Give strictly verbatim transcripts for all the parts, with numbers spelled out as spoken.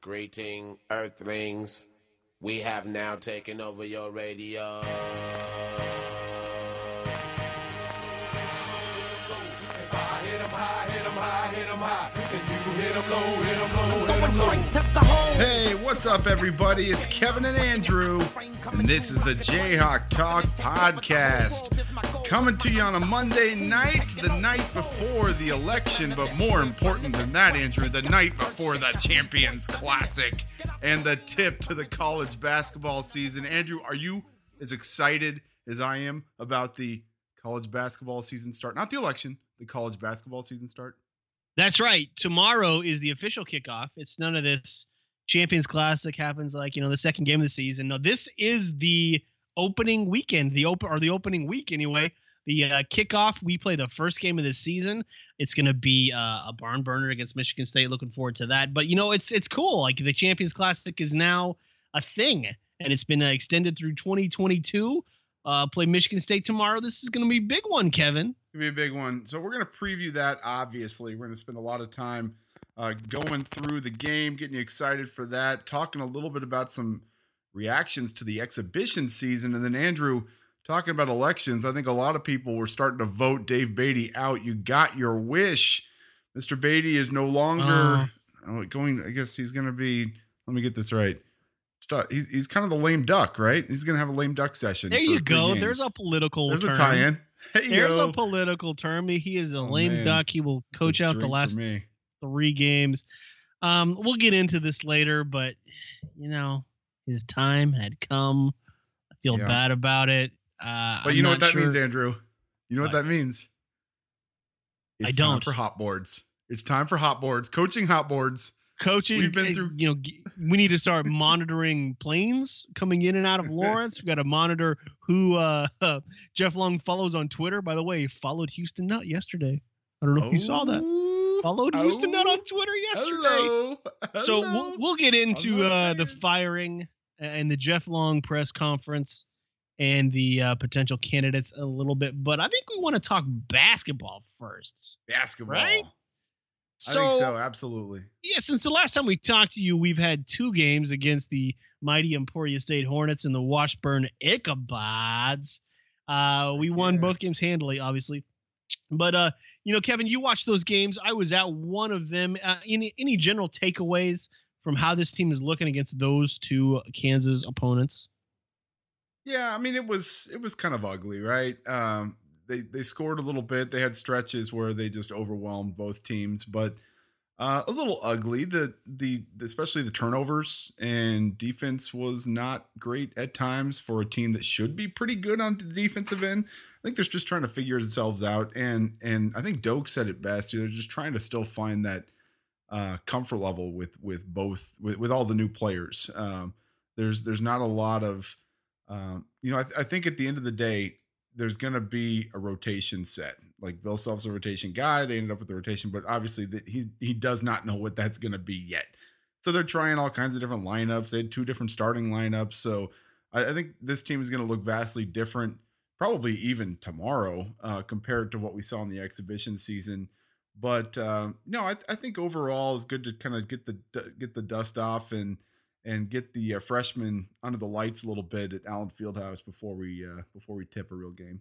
Greeting, Earthlings. We have now taken over your radio. Hey, what's up, everybody? It's Kevin and Andrew, and this is the Jayhawk Talk Podcast. Coming to you on a Monday night, the night before the election, but more important than that, Andrew, the night before the Champions Classic and the tip to the college basketball season. Andrew, are you as excited as I am about the college basketball season start? Not the election, the college basketball season start. That's right. Tomorrow is the official kickoff. It's none of this Champions Classic happens like, you know, the second game of the season. No, this is the opening weekend, the open or the opening week anyway. The uh, kickoff, we play the first game of the season. It's going to be uh, a barn burner against Michigan State. Looking forward to that. But, you know, it's it's cool. Like, the Champions Classic is now a thing, and it's been uh, extended through twenty twenty-two. Uh, play Michigan State tomorrow. This is going to be a big one, Kevin. It's going to be a big one. So we're going to preview that, obviously. We're going to spend a lot of time uh, going through the game, getting you excited for that, talking a little bit about some reactions to the exhibition season. And then, Andrew, talking about elections, I think a lot of people were starting to vote Dave Beatty out. You got your wish. Mister Beatty is no longer uh, oh, going, I guess he's going to be, let me get this right. He's, he's kind of the lame duck, right? He's going to have a lame duck session. There you go. There's a political There's term. a tie-in. Hey, There's yo. a political term. He is a oh, lame man. duck. He will coach out the last three games. Um, we'll get into this later, but, you know, his time had come. I feel yeah. bad about it. Uh, but I'm you know what that sure. means, Andrew? You know what, what that means? It's I don't. time for hot boards. It's time for hot boards. Coaching hot boards. Coaching, we've been through. You know, we need to start monitoring planes coming in and out of Lawrence. We got to monitor who uh, uh, Jeff Long follows on Twitter. By the way, he followed Houston Nutt yesterday. I don't know if oh, you saw that. Followed oh, Houston Nutt on Twitter yesterday. Hello, hello. So we'll, we'll get into uh, the firing and the Jeff Long press conference and the uh, potential candidates a little bit, but I think we want to talk basketball first. Basketball, right? I think so, absolutely. Yeah, since the last time we talked to you, we've had two games against the mighty Emporia State Hornets and the Washburn Ichabods. Uh, we won yeah. both games handily, obviously. But, uh, you know, Kevin, you watched those games. I was at one of them. Uh, any, any general takeaways from how this team is looking against those two Kansas opponents? Yeah, I mean, it was it was kind of ugly, right? Um, They they scored a little bit. They had stretches where they just overwhelmed both teams, but uh, a little ugly. The the especially the turnovers and defense was not great at times for a team that should be pretty good on the defensive end. I think they're just trying to figure themselves out, and and I think Doak said it best. They're just trying to still find that uh, comfort level with with both with, with all the new players. Um, there's there's not a lot of um, you know. I, I think at the end of the day, there's going to be a rotation set. Like Bill Self's a rotation guy. They ended up with the rotation, but obviously the, he, he does not know what that's going to be yet. So they're trying all kinds of different lineups. They had two different starting lineups. So I, I think this team is going to look vastly different, probably even tomorrow uh, compared to what we saw in the exhibition season. But uh, no, I, I think overall it's good to kind of get the, get the dust off and, and get the uh, freshmen under the lights a little bit at Allen Fieldhouse before we uh, before we tip a real game.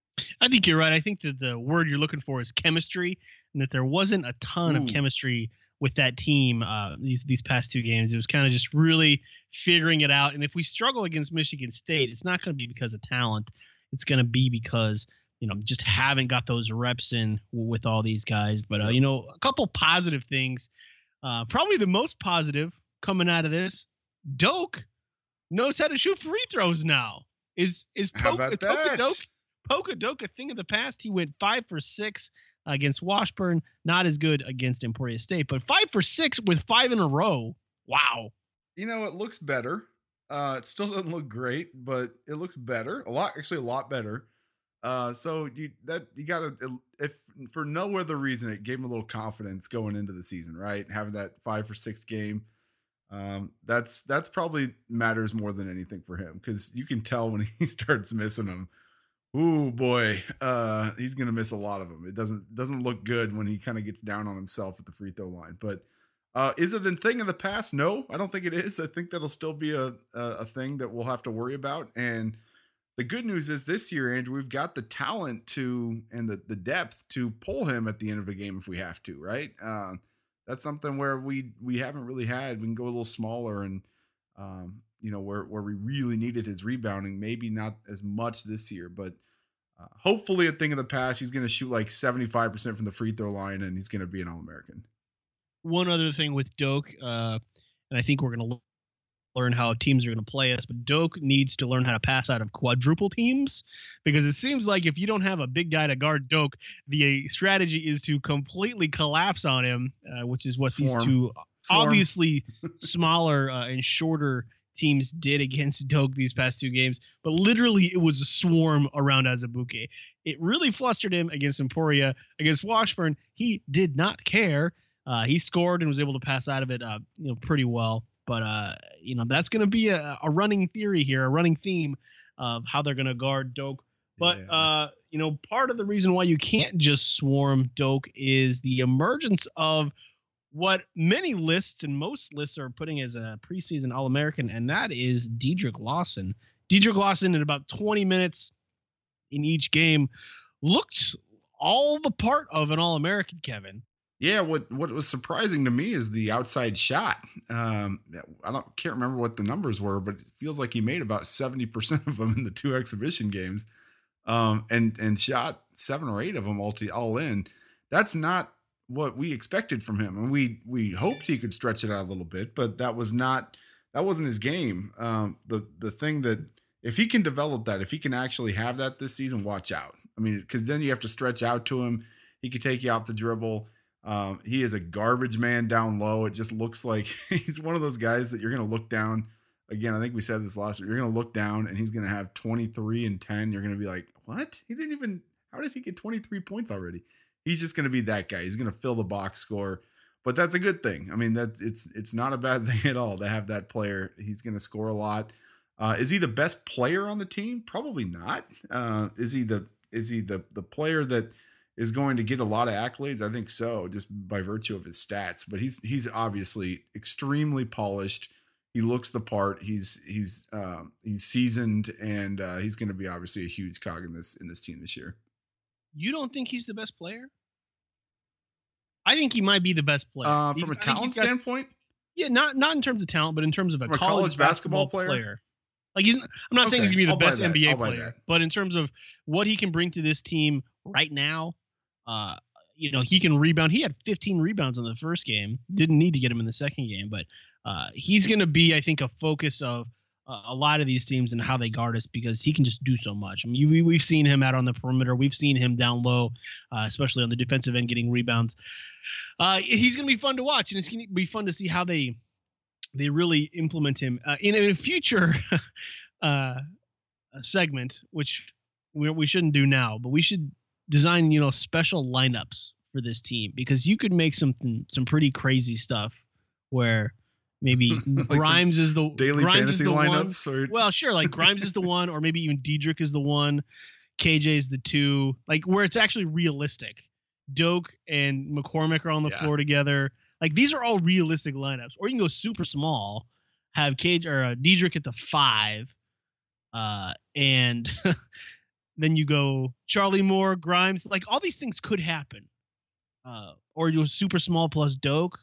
I think you're right. I think that the word you're looking for is chemistry, and that there wasn't a ton Ooh. of chemistry with that team uh, these these past two games. It was kind of just really figuring it out. And if we struggle against Michigan State, it's not going to be because of talent. It's going to be because, you know, just haven't got those reps in with all these guys. But, uh, you know, a couple positive things. Uh, probably the most positive coming out of this, Doak knows how to shoot free throws now. Is is Poka Doak Poka Doak a thing of the past? He went five for six against Washburn. Not as good against Emporia State, but five for six with five in a row. Wow. You know, it looks better. Uh, it still doesn't look great, but it looks better. A lot, actually, a lot better. Uh, so you that you gotta, if for no other reason, it gave him a little confidence going into the season, right? Having that five for six game. Um, that's that's probably matters more than anything for him, because you can tell when he starts missing them. Ooh boy, uh, he's gonna miss a lot of them. It doesn't doesn't look good when he kind of gets down on himself at the free throw line. But Uh, is it a thing of the past? No, I don't think it is. I think that'll still be a, a a thing that we'll have to worry about. And the good news is this year, Andrew, we've got the talent to and the, the depth to pull him at the end of a game if we have to, right? Uh, that's something where we we haven't really had. We can go a little smaller and um, you know, where where we really needed his rebounding, maybe not as much this year, but uh, hopefully a thing of the past. He's going to shoot like seventy-five percent from the free throw line, and he's going to be an All-American. One other thing with Doak, uh, and I think we're going to learn how teams are going to play us, but Doak needs to learn how to pass out of quadruple teams, because it seems like if you don't have a big guy to guard Doak, the strategy is to completely collapse on him, uh, which is what Swarm. these two Swarm. obviously smaller uh, and shorter teams did against Doak these past two games. But literally it was a swarm around Azubuike. It really flustered him against Emporia. Against Washburn, he did not care. Uh, he scored and was able to pass out of it, uh, you know, pretty well. But uh, you know, that's going to be a, a running theory here, a running theme of how they're going to guard Doak. But yeah. uh, you know, part of the reason why you can't just swarm Doak is the emergence of what many lists and most lists are putting as a preseason All-American, and that is Dedrick Lawson. Dedrick Lawson in about twenty minutes in each game looked all the part of an All-American, Kevin. Yeah, what what was surprising to me is the outside shot. Um, I don't can't remember what the numbers were, but it feels like he made about seventy percent of them in the two exhibition games, um, and and shot seven or eight of them all, all in. That's not what we expected from him, and we we hoped he could stretch it out a little bit, but that was not that wasn't his game. Um, the the thing that if he can develop that, if he can actually have that this season, watch out. I mean, because then you have to stretch out to him. He could take you off the dribble. Um, he is a garbage man down low. It just looks like he's one of those guys that you're going to look down. Again, I think we said this last year. You're going to look down and he's going to have twenty-three and ten. You're going to be like, what? He didn't even, how did he get twenty-three points already? He's just going to be that guy. He's going to fill the box score, but that's a good thing. I mean, that it's, it's not a bad thing at all to have that player. He's going to score a lot. Uh, is he the best player on the team? Probably not. Uh, is he the, is he the, the player that is going to get a lot of accolades? I think so, just by virtue of his stats. But he's he's obviously extremely polished. He looks the part. He's he's um, he's seasoned, and uh, he's going to be obviously a huge cog in this in this team this year. You don't think he's the best player? I think he might be the best player uh, from a talent got, standpoint. Yeah, not not in terms of talent, but in terms of a, college, a college basketball, basketball player. player. Like he's, I'm not okay. saying he's gonna be the I'll best N B A I'll player, but in terms of what he can bring to this team right now. Uh, you know, he can rebound. He had fifteen rebounds in the first game. Didn't need to get him in the second game, but uh, he's going to be, I think, a focus of uh, a lot of these teams and how they guard us, because he can just do so much. I mean, we, we've seen him out on the perimeter. We've seen him down low, uh, especially on the defensive end, getting rebounds. Uh, he's going to be fun to watch, and it's going to be fun to see how they they really implement him uh, in, in a future uh, segment, which we, we shouldn't do now, but we should design, you know, special lineups for this team, because you could make something some pretty crazy stuff where maybe like Grimes is the daily Grimes fantasy is the lineups. One. Or... Well, sure, like Grimes is the one, or maybe even Dedrick is the one, K J is the two, like where it's actually realistic. Doak and McCormick are on the yeah. floor together. Like these are all realistic lineups. Or you can go super small, have K J or uh, Dedrick at the five, uh, and then you go Charlie Moore, Grimes. Like all these things could happen. Uh, or you go super small plus Doak.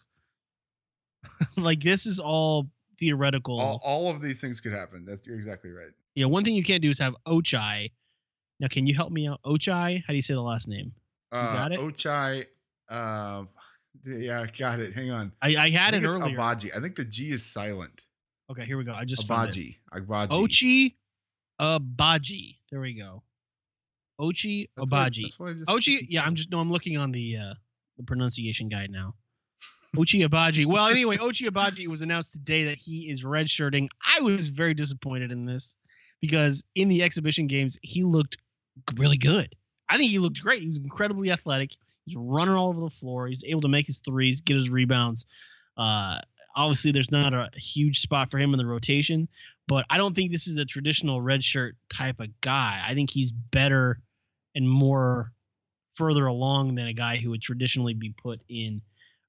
Like this is all theoretical. All, all of these things could happen. That's you're exactly right. Yeah, one thing you can't do is have Ochai. Now, can you help me out? Ochai? How do you say the last name? You uh, got it? Ochai. Uh, yeah, I got it. Hang on. I, I had I it it's earlier. Abaji. I think the G is silent. Okay, here we go. I just Abaji. Abaji. Ochi Abaji. There we go. Ochi that's Abaji. What, that's what I just Ochi. Yeah, I'm just no. I'm looking on the uh, the pronunciation guide now. Ochi Abaji. Well, anyway, Ochi Abaji was announced today that he is redshirting. I was very disappointed in this because in the exhibition games he looked really good. I think he looked great. He was incredibly athletic. He's running all over the floor. He's able to make his threes, get his rebounds. Uh, obviously, there's not a huge spot for him in the rotation, but I don't think this is a traditional redshirt type of guy. I think he's better and more further along than a guy who would traditionally be put in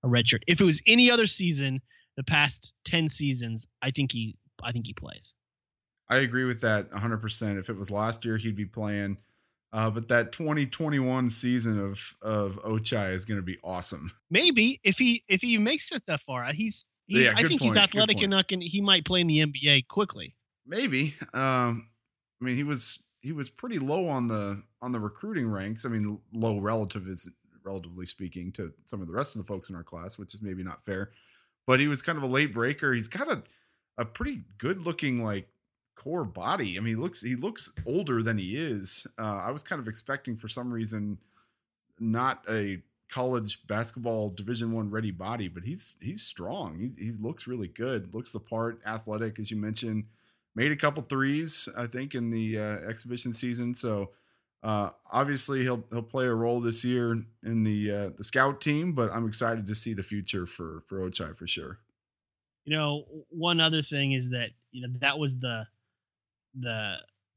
a red shirt. If it was any other season, the past ten seasons, I think he I think he plays. I agree with that one hundred percent. If it was last year, he'd be playing. Uh, but that twenty twenty-one season of of Ochai is going to be awesome. Maybe if he if he makes it that far, he's he's Yeah, I think point, he's athletic enough, and he might play in the N B A quickly. Maybe. Um, I mean, he was he was pretty low on the on the recruiting ranks. I mean, low relative is relatively speaking to some of the rest of the folks in our class, which is maybe not fair. But he was kind of a late breaker. He's got a a pretty good looking like core body. I mean, he looks he looks older than he is. Uh, I was kind of expecting for some reason not a college basketball Division One ready body, but he's he's strong. He, he looks really good. Looks the part. Athletic, as you mentioned. Made a couple threes, I think, in the uh, exhibition season. So uh, obviously he'll he'll play a role this year in the uh, the scout team. But I'm excited to see the future for for Ochai for sure. You know, one other thing is that you know that was the the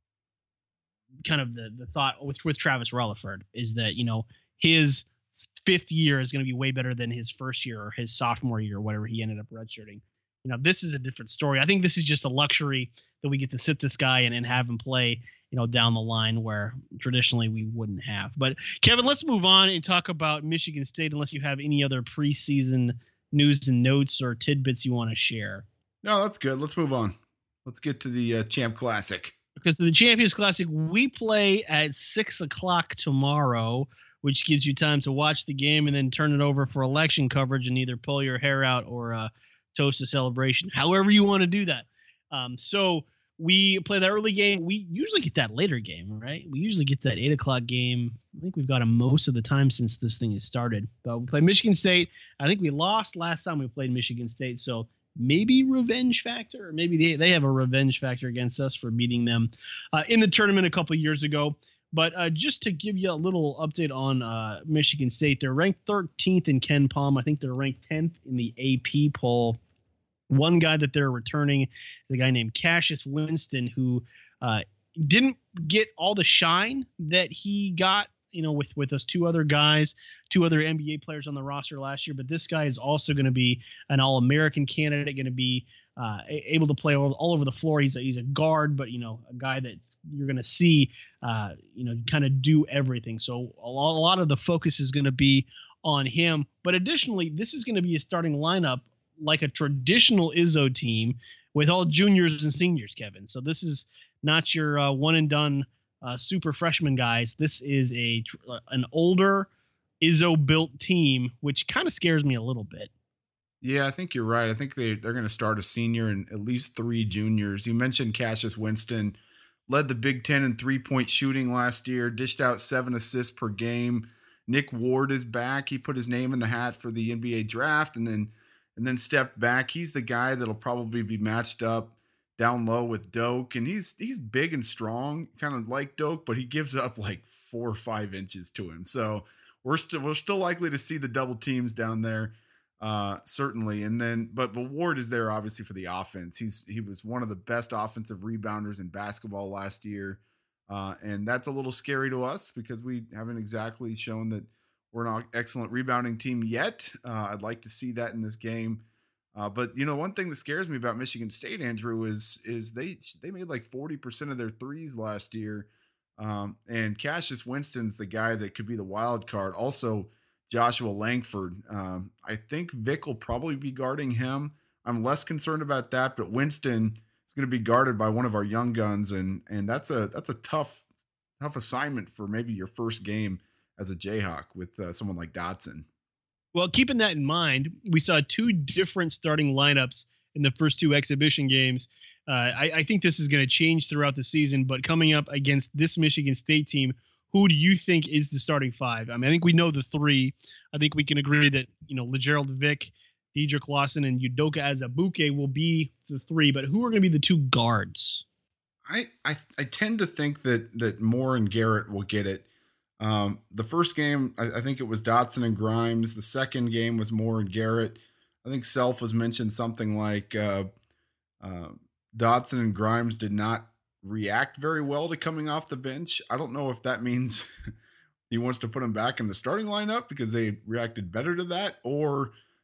kind of the the thought with with Travis Rutherford is that you know his fifth year is going to be way better than his first year or his sophomore year or whatever he ended up redshirting. You know, this is a different story. I think this is just a luxury that we get to sit this guy and, and have him play, you know, down the line where traditionally we wouldn't have. But Kevin, let's move on and talk about Michigan State, unless you have any other preseason news and notes or tidbits you want to share. No, that's good. Let's move on. Let's get to the uh, Champ Classic. Because the Champions Classic, we play at six o'clock tomorrow, which gives you time to watch the game and then turn it over for election coverage and either pull your hair out or uh, toast a celebration, however you want to do that. Um, so we play that early game. We usually get that later game, right? We usually get that eight o'clock game. I think we've got them most of the time since this thing has started. But we play Michigan State. I think we lost last time we played Michigan State. So maybe revenge factor, or maybe they, they have a revenge factor against us for beating them uh, in the tournament a couple years ago. But uh, just to give you a little update on uh, Michigan State, they're ranked thirteenth in Ken Palm. I think they're ranked tenth in the A P poll. One guy that they're returning is a guy named Cassius Winston, who uh, didn't get all the shine that he got, you know, with, with those two other guys, two other N B A players on the roster last year. But this guy is also going to be an All-American candidate, going to be uh, able to play all, all over the floor. He's a, he's a guard, but, you know, a guy that you're going to see, uh, you know, kind of do everything. So a lot, a lot of the focus is going to be on him. But additionally, this is going to be a starting lineup like a traditional Izzo team with all juniors and seniors, Kevin. So this is not your uh, one and done uh, super freshman guys. This is a an older Izzo built team, which kind of scares me a little bit. Yeah, I think you're right. I think they, they're going to start a senior and at least three juniors. You mentioned Cassius Winston, led the Big Ten in three-point shooting last year, dished out seven assists per game. Nick Ward is back. He put his name in the hat for the N B A draft and then and then stepped back. He's the guy that'll probably be matched up down low with Doak, and he's he's big and strong, kind of like Doak, but he gives up like four or five inches to him. So we're still we're still likely to see the double teams down there, uh, certainly. And then, but but Ward is there obviously for the offense. He's he was one of the best offensive rebounders in basketball last year, uh, and that's a little scary to us because we haven't exactly shown that we're an excellent rebounding team yet. Uh, I'd like to see that in this game. Uh, but, you know, one thing that scares me about Michigan State, Andrew, is is they they made like forty percent of their threes last year. Um, and Cassius Winston's the guy that could be the wild card. Also, Joshua Langford. Um, I think Vic will probably be guarding him. I'm less concerned about that, but Winston is going to be guarded by one of our young guns, and and that's a that's a tough tough assignment for maybe your first game as a Jayhawk with uh, someone like Dotson. Well, keeping that in mind, we saw two different starting lineups in the first two exhibition games. Uh, I, I think this is going to change throughout the season, but coming up against this Michigan State team, who do you think is the starting five? I mean, I think we know the three. I think we can agree that, you know, LeGerald Vick, Dedrick Lawson, and Udoka Azubuike will be the three, but who are going to be the two guards? I, I I tend to think that that Moore and Garrett will get it. Um, the first game, I, I think it was Dotson and Grimes. The second game was Moore and Garrett. I think Self was mentioned something like uh, uh, Dotson and Grimes did not react very well to coming off the bench. I don't know if that means he wants to put them back in the starting lineup because they reacted better to that, or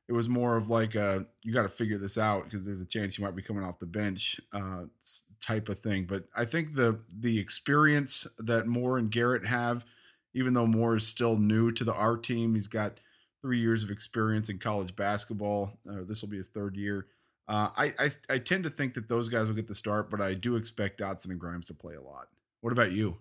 it was more of like a, you got to figure this out because there's a chance you might be coming off the bench uh, type of thing. But I think the the experience that Moore and Garrett have, even though Moore is still new to the our team, he's got three years of experience in college basketball. Uh, this will be his third year. Uh, I, I I tend to think that those guys will get the start, but I do expect Dotson and Grimes to play a lot. What about you?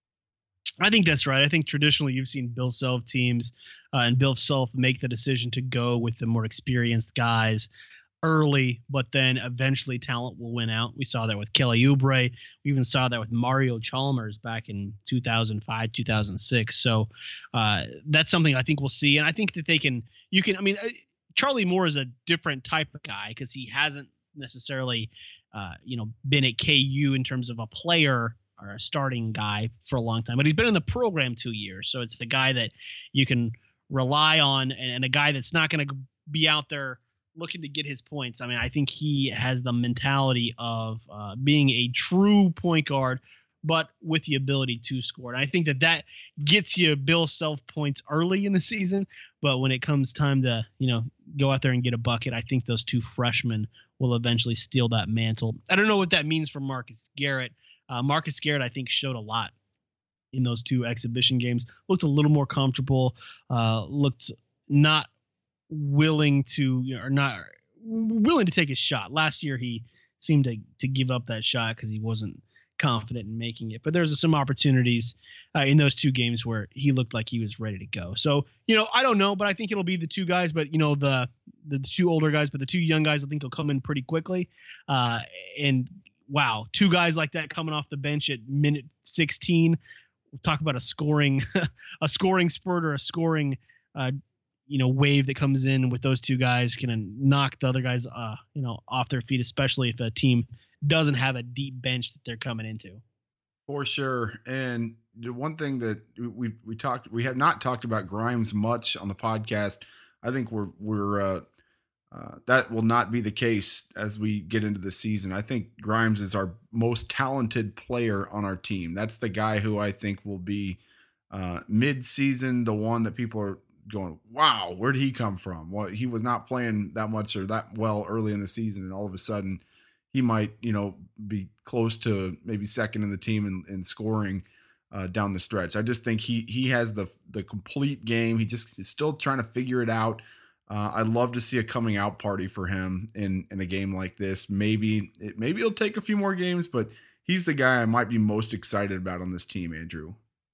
I think that's right. I think traditionally you've seen Bill Self teams uh, and Bill Self make the decision to go with the more experienced guys early, but then eventually talent will win out. We saw that with Kelly Oubre. We even saw that with Mario Chalmers back in two thousand five, two thousand six. So uh, that's something I think we'll see. And I think that they can, you can, I mean, Charlie Moore is a different type of guy because he hasn't necessarily, uh, you know, been at K U in terms of a player or a starting guy for a long time, but he's been in the program two years. So it's the guy that you can rely on and, and a guy that's not going to be out there looking to get his points. I mean, I think he has the mentality of uh, being a true point guard, but with the ability to score. And I think that that gets you Bill Self points early in the season. But when it comes time to, you know, go out there and get a bucket, I think those two freshmen will eventually steal that mantle. I don't know what that means for Marcus Garrett. Uh, Marcus Garrett, I think, showed a lot in those two exhibition games. Looked a little more comfortable. Uh, looked not willing to, you know, or not willing to take his shot. Last year, he seemed to to give up that shot because he wasn't confident in making it. But there's some opportunities uh, in those two games where he looked like he was ready to go. So, you know, I don't know, but I think it'll be the two guys. But you know, the the two older guys, but the two young guys, I think will come in pretty quickly. Uh, and wow, two guys like that coming off the bench at minute sixteen. We'll talk about a scoring, a scoring spurt or a scoring, uh, you know, wave that comes in with those two guys can knock the other guys, uh, you know, off their feet, especially if a team doesn't have a deep bench that they're coming into. For sure. And the one thing that we we talked, we have not talked about Grimes much on the podcast. I think we're we're. Uh, Uh, that will not be the case as we get into the season. I think Grimes is our most talented player on our team. That's the guy who I think will be uh, mid-season, the one that people are going, wow, where did he come from? Well, he was not playing that much or that well early in the season, and all of a sudden he might, you know, be close to maybe second in the team in, in scoring uh, down the stretch. I just think he he has the the complete game. He just is still trying to figure it out. Uh, I'd love to see a coming out party for him in, in a game like this. Maybe it, maybe it'll take a few more games, but he's the guy I might be most excited about on this team, Andrew.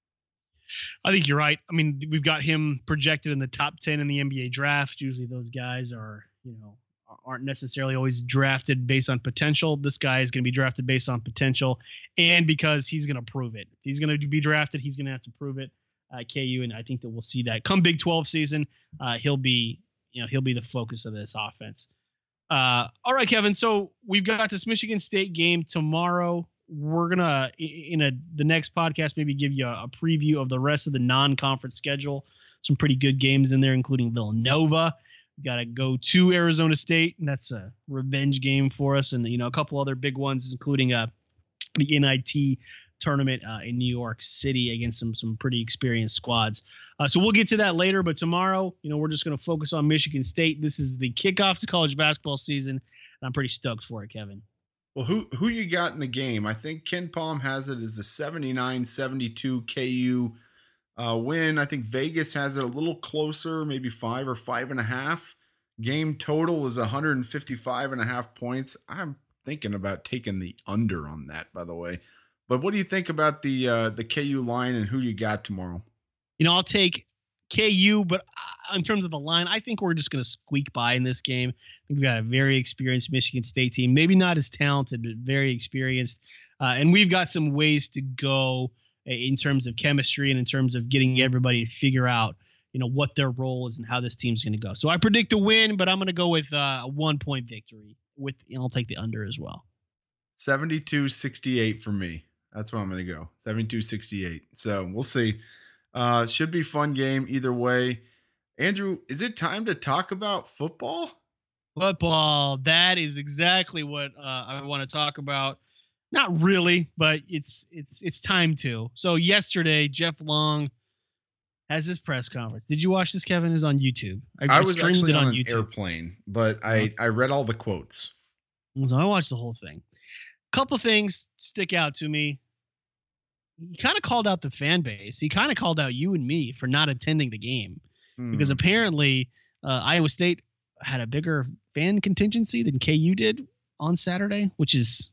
I think you're right. I mean, we've got him projected in the top ten in the N B A draft. Usually those guys are, you know, aren't necessarily always drafted based on potential. This guy is going to be drafted based on potential and because he's going to prove it. If he's going to be drafted, he's going to have to prove it at uh, K U, and I think that we'll see that. Come Big twelve season, uh, he'll be You know, he'll be the focus of this offense. Uh, all right, Kevin. So we've got this Michigan State game tomorrow. We're going to, in a the next podcast, maybe give you a, a preview of the rest of the non-conference schedule. Some pretty good games in there, including Villanova. We've got to go to Arizona State, and that's a revenge game for us. And, you know, a couple other big ones, including uh, the N I T tournament uh, in New York City against some some pretty experienced squads. Uh, so we'll get to that later, but tomorrow, you know, we're just going to focus on Michigan State. This is the kickoff to college basketball season, and I'm pretty stoked for it, Kevin. Well, who who you got in the game? I think Ken Palm has it as a seventy-nine seventy-two K U uh, win. I think Vegas has it a little closer, maybe five or five and a half. Game total is one fifty-five and a half points. I'm thinking about taking the under on that, by the way. But what do you think about the uh, the K U line and who you got tomorrow? You know, I'll take K U, but in terms of the line, I think we're just going to squeak by in this game. I think we've got a very experienced Michigan State team, maybe not as talented, but very experienced. Uh, and we've got some ways to go in terms of chemistry and in terms of getting everybody to figure out, you know, what their role is and how this team's going to go. So I predict a win, but I'm going to go with uh, a one-point victory. With, and I'll take the under as well. seventy-two sixty-eight for me. That's where I'm going to go. seventy-two sixty-eight. So we'll see. Uh, should be fun game either way. Andrew, is it time to talk about football? Football. That is exactly what uh, I want to talk about. Not really, but it's it's it's time to. So yesterday, Jeff Long has this press conference. Did you watch this, Kevin? It was on YouTube. I, I was actually on, on an YouTube. airplane, but I, uh-huh. I read all the quotes. So I watched the whole thing. Couple things stick out to me. He kind of called out the fan base. He kind of called out you and me for not attending the game hmm. because apparently uh, Iowa State had a bigger fan contingency than K U did on Saturday, which is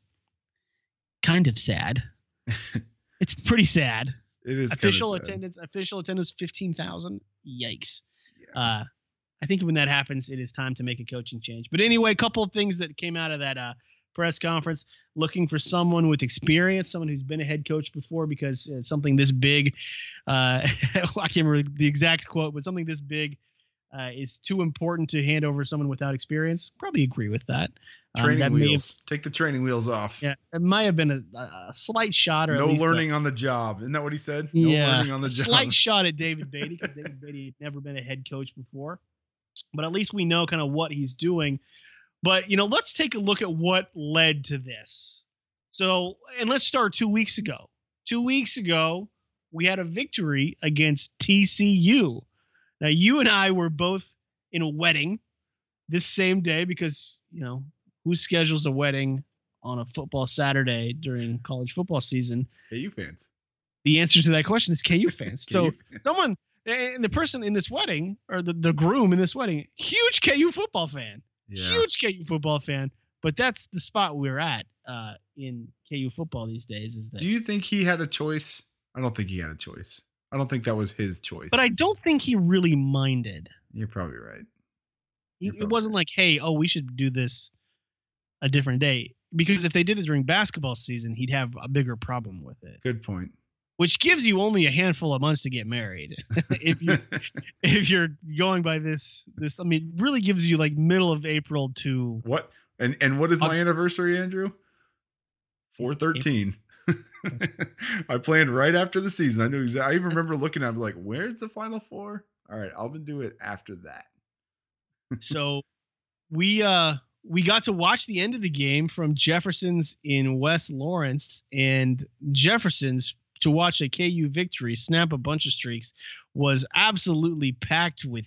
kind of sad. It's pretty sad. It is official sad. attendance. Official attendance fifteen thousand. Yikes. Yeah. Uh, I think when that happens, it is time to make a coaching change. But anyway, a couple of things that came out of that uh, press conference. Looking for someone with experience, someone who's been a head coach before, because uh, something this big, uh, I can't remember the exact quote, but something this big uh, is too important to hand over to someone without experience. Probably agree with that. Training um, that wheels. Have, Take the training wheels off. Yeah, it might have been a, a slight shot, or no at least learning a, on the job. Isn't that what he said? No yeah, learning on the a job. Slight shot at David Beatty, because David Beatty had never been a head coach before. But at least we know kind of what he's doing. But, you know, let's take a look at what led to this. So, and let's start two weeks ago. Two weeks ago, we had a victory against T C U. Now, you and I were both in a wedding this same day because, you know, who schedules a wedding on a football Saturday during college football season? K U fans. The answer to that question is K U fans. K So U fans. someone, and the person in this wedding, or the, the groom in this wedding, huge K U football fan. Yeah. Huge K U football fan. But that's the spot we're at uh, in K U football these days. Is that? Do you think he had a choice? I don't think he had a choice. I don't think that was his choice. But I don't think he really minded. You're probably right. You're probably it wasn't right. like, hey, oh, we should do this a different day. Because if they did it during basketball season, he'd have a bigger problem with it. Good point. Which gives you only a handful of months to get married. if you if you're going by this this, I mean, really gives you like middle of April to what? And and what is my August. anniversary, Andrew? four thirteen. I planned right after the season. I knew exactly. I even remember looking at it like, where's the Final Four? All right, I'll do it after that. So we uh we got to watch the end of the game from Jefferson's in West Lawrence, and Jefferson's to watch a K U victory snap a bunch of streaks was absolutely packed with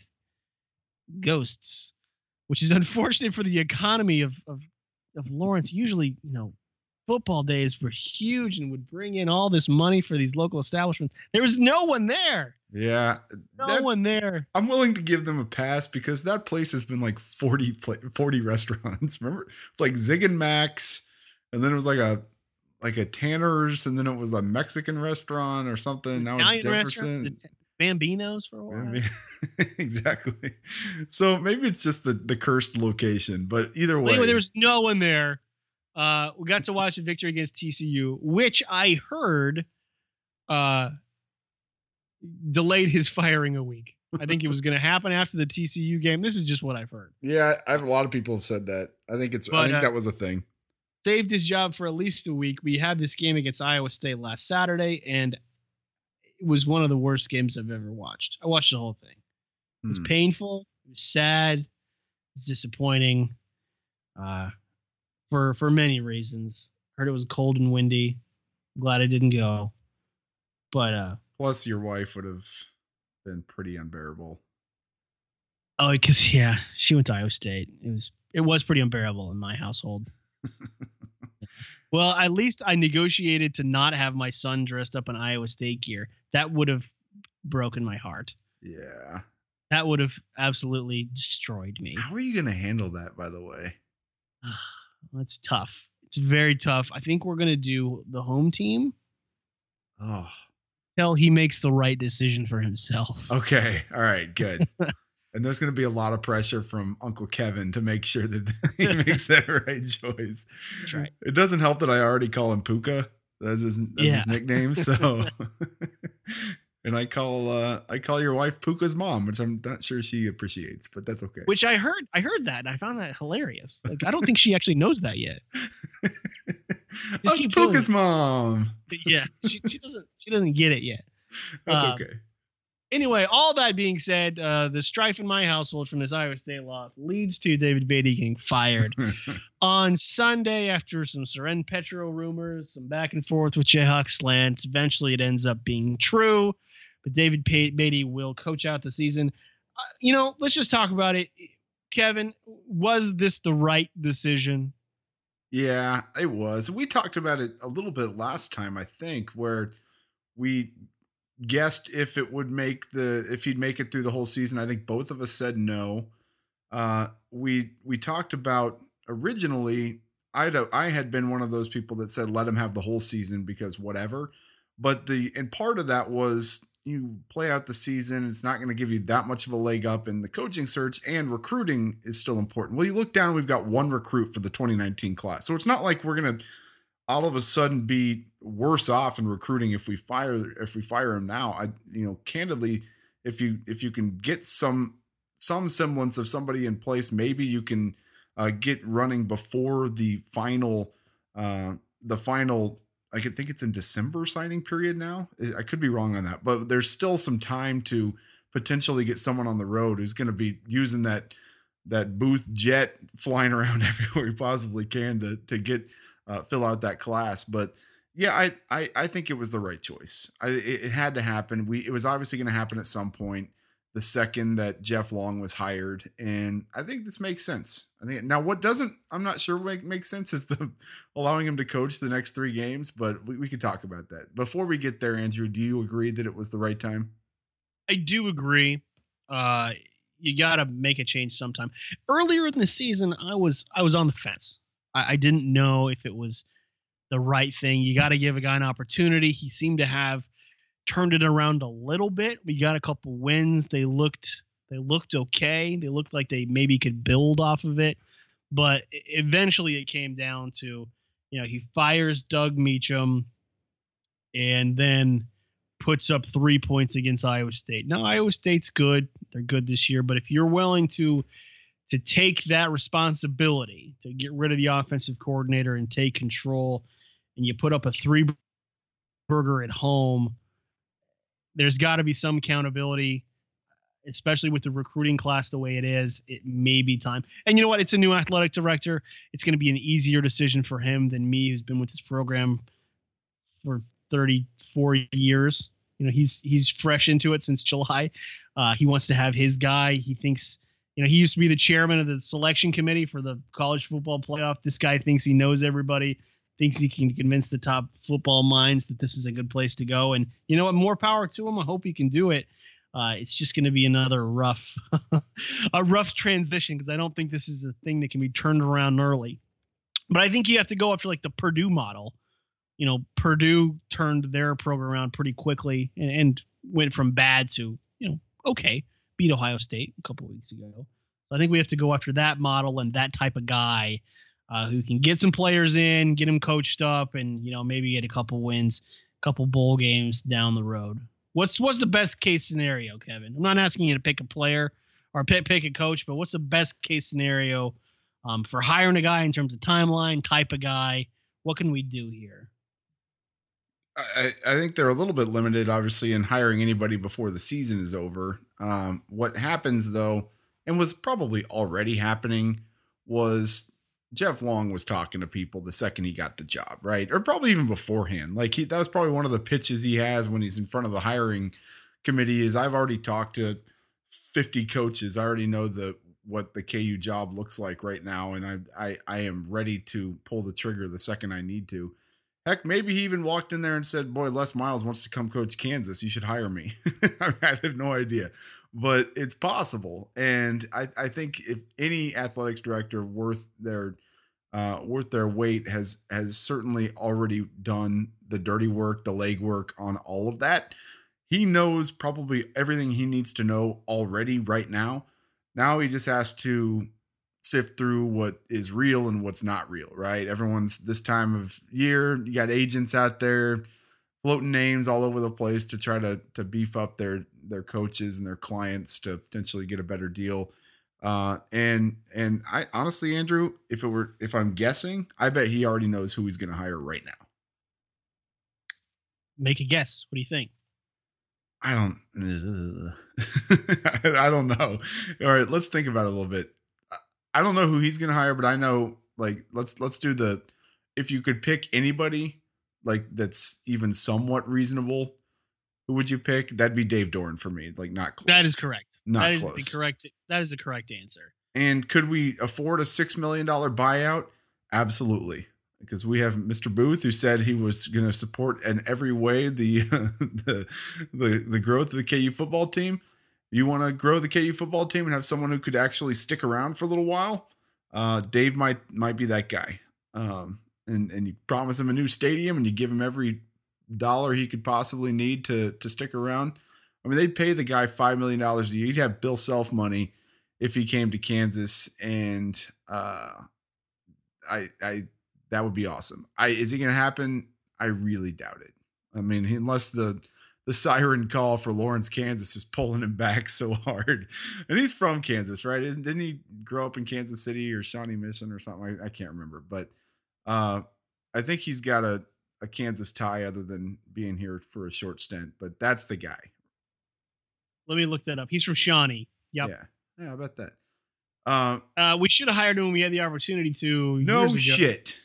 ghosts, which is unfortunate for the economy of, of, of Lawrence. Usually, you know, football days were huge and would bring in all this money for these local establishments. There was no one there. Yeah. No that, one there. I'm willing to give them a pass because that place has been like forty, forty restaurants. Remember? It's like Zig and Max. And then it was like a, like a Tanner's, and then it was a Mexican restaurant or something. Now it's Jefferson. Bambinos for a while. Bambi- exactly. So maybe it's just the, the cursed location, but either way. Anyway, there was no one there. Uh, we got to watch a victory against T C U, which I heard uh, delayed his firing a week. I think it was going to happen after the T C U game. This is just what I've heard. Yeah, I have a lot of people have said that. I think it's. But, I think uh, that was a thing. Saved his job for at least a week. We had this game against Iowa State last Saturday, and it was one of the worst games I've ever watched. I watched the whole thing. It was hmm. painful. It was sad. It was disappointing. Uh, for for many reasons. Heard it was cold and windy. Glad I didn't go. But uh, plus, your wife would have been pretty unbearable. Oh, because yeah, she went to Iowa State. It was it was pretty unbearable in my household. Well, at least I negotiated to not have my son dressed up in Iowa State gear. That would have broken my heart. Yeah. That would have absolutely destroyed me. How are you going to handle that, by the way? It's tough. It's very tough. I think we're going to do the home team. Oh. Until he makes the right decision for himself. Okay. All right. Good. And there's going to be a lot of pressure from Uncle Kevin to make sure that he makes that right choice. That's right. It doesn't help that I already call him Puka. That's his, that's yeah. his nickname. So, and I call uh, I call your wife Puka's mom, which I'm not sure she appreciates, but that's okay. Which I heard, I heard that, and I found that hilarious. Like, I don't think she actually knows that yet. Oh, it's Puka's mom. Yeah, she, she doesn't she doesn't get it yet. That's um, okay. Anyway, all that being said, uh, the strife in my household from this Iowa State loss leads to David Beatty getting fired. On Sunday, after some Soren Petro rumors, some back and forth with Jayhawk slants, eventually it ends up being true. but David Beatty will coach out the season. Uh, you know, let's just talk about it. Kevin, was this the right decision? Yeah, it was. We talked about it a little bit last time, I think, where we guessed if it would make the if he'd make it through the whole season. I think both of us said no. Uh, we we talked about originally. I'd I had been one of those people that said let him have the whole season because whatever. But the and part of that was you play out the season. It's not going to give you that much of a leg up in the coaching search, and recruiting is still important. Well, you look down, we've got one recruit for the twenty nineteen class. So it's not like we're going to all of a sudden be worse off in recruiting if we fire, if we fire him now. I, you know, candidly, if you, if you can get some, some semblance of somebody in place, maybe you can uh, get running before the final, uh, the final, I could think it's in December signing period now. I could be wrong on that, but there's still some time to potentially get someone on the road who's going to be using that, that Booth jet flying around everywhere he possibly can to, to get, uh, fill out that class. But yeah, I, I, I think it was the right choice. I, it, it had to happen. We, it was obviously going to happen at some point the second that Jeff Long was hired. And I think this makes sense. I think now what doesn't, I'm not sure make makes sense is the allowing him to coach the next three games, but we, we could talk about that. Before we get there, Andrew, do you agree that it was the right time? I do agree. Uh, you got to make a change sometime. Earlier in the season, I was, I was on the fence. I, I didn't know if it was the right thing. You got to give a guy an opportunity. He seemed to have turned it around a little bit. We got a couple wins. They looked they looked okay. They looked like they maybe could build off of it. But eventually it came down to, you know, he fires Doug Meacham and then puts up three points against Iowa State. Now, Iowa State's good. They're good this year. But if you're willing to to take that responsibility, to get rid of the offensive coordinator and take control, and you put up a three burger at home, there's got to be some accountability, especially with the recruiting class the way it is. It may be time. And you know what? It's a new athletic director. It's going to be an easier decision for him than me, who's been with this program for thirty-four years. You know, he's he's fresh into it since July. Uh, he wants to have his guy. He thinks, you know, he used to be the chairman of the selection committee for the college football playoff. This guy thinks he knows everybody, thinks he can convince the top football minds that this is a good place to go. And you know what? More power to him. I hope he can do it. Uh, it's just going to be another rough, a rough transition because I don't think this is a thing that can be turned around early. But I think you have to go after like the Purdue model. You know, Purdue turned their program around pretty quickly and, and went from bad to, you know, okay, beat Ohio State a couple weeks ago. So I think we have to go after that model and that type of guy uh, who can get some players in, get them coached up, and, you know, maybe get a couple wins, a couple bowl games down the road. What's what's the best case scenario, Kevin? I'm not asking you to pick a player or pick, pick a coach, but what's the best case scenario um, for hiring a guy in terms of timeline, type of guy? What can we do here? I, I think they're a little bit limited, obviously, in hiring anybody before the season is over. Um, what happens, though, and was probably already happening, was Jeff Long was talking to people the second he got the job, right? Or probably even beforehand. Like he, that was probably one of the pitches he has when he's in front of the hiring committee is I've already talked to fifty coaches. I already know the what the K U job looks like right now, and I I, I am ready to pull the trigger the second I need to. Heck, maybe he even walked in there and said, boy, Les Miles wants to come coach Kansas. You should hire me. I have no idea, but it's possible. And I, I think if any athletics director worth their uh, worth their weight has has certainly already done the dirty work, the leg work on all of that. He knows probably everything he needs to know already right now. Now he just has to sift through what is real and what's not real, right? Everyone's this time of year, you got agents out there floating names all over the place to try to to beef up their their coaches and their clients to potentially get a better deal. Uh, and and I honestly, Andrew, if it were if I'm guessing, I bet he already knows who he's going to hire right now. Make a guess. What do you think? I don't. I don't know. All right, let's think about it a little bit. I don't know who he's going to hire, but I know, like, let's, let's do the, if you could pick anybody like that's even somewhat reasonable, who would you pick? That'd be Dave Dorn for me. Like not close. That is correct. Not that is close. the correct. That is the correct answer. And could we afford a six million dollars buyout? Absolutely. Because we have Mister Booth, who said he was going to support in every way the, the the the growth of the K U football team. You want to grow the K U football team and have someone who could actually stick around for a little while? Uh, Dave might might be that guy. Um, and and you promise him a new stadium and you give him every dollar he could possibly need to to stick around. I mean, they'd pay the guy five million dollars a year. He'd have Bill Self money if he came to Kansas, and uh, I I. That would be awesome. I is it going to happen? I really doubt it. I mean, unless the the siren call for Lawrence, Kansas is pulling him back so hard. And he's from Kansas, right? Isn't, didn't he grow up in Kansas City or Shawnee Mission or something? I, I can't remember. But uh, I think he's got a, a Kansas tie other than being here for a short stint. But that's the guy. Let me look that up. He's from Shawnee. Yep. Yeah. Yeah, I bet that. Uh, uh, we should have hired him when we had the opportunity to. No shit.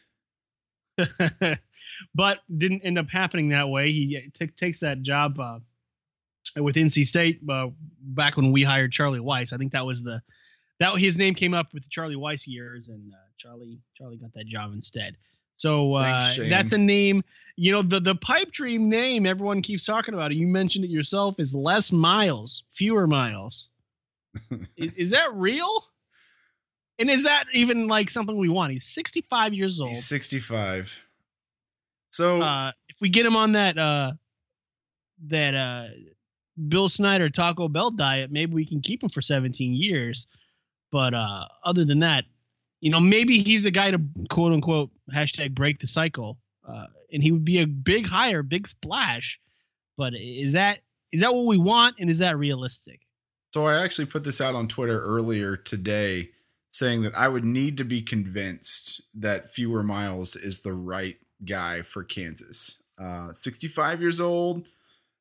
But didn't end up happening that way. He t- takes that job uh, with N C State uh, back when we hired Charlie Weiss. I think that was the that his name came up with the Charlie Weiss years, and uh, Charlie Charlie got that job instead. So uh, Thanks, that's a name. You know, the the pipe dream name everyone keeps talking about. You mentioned it yourself. Is Les Miles, fewer miles. is, is that real? And is that even like something we want? He's sixty-five years old. He's sixty-five. So uh, if we get him on that uh, that uh, Bill Snyder Taco Bell diet, maybe we can keep him for seventeen years. But uh, other than that, you know, maybe he's a guy to quote unquote hashtag break the cycle, uh, and he would be a big hire, big splash. But is that is that what we want, and is that realistic? So I actually put this out on Twitter earlier today, saying that I would need to be convinced that Fewer Miles is the right guy for Kansas. Uh, sixty-five years old.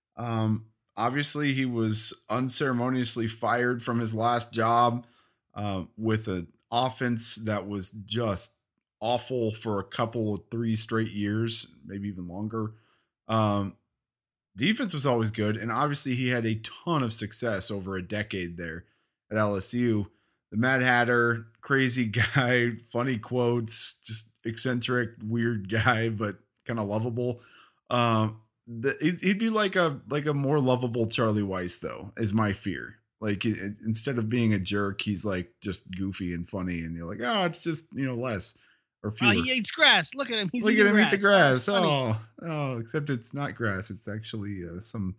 Um, obviously, he was unceremoniously fired from his last job uh, with an offense that was just awful for a couple of three straight years, maybe even longer. Um, defense was always good, and obviously he had a ton of success over a decade there at L S U. The Mad Hatter, crazy guy, funny quotes, just eccentric, weird guy, but kind of lovable. Um, the, he'd be like a like a more lovable Charlie Weiss, though, is my fear. Like it, instead of being a jerk, he's like just goofy and funny, and you're like, oh, it's just you know less or fewer. Oh, he eats grass. Look at him. He's Look eating at him grass. eat the grass. Oh, oh, oh, except it's not grass. It's actually uh, some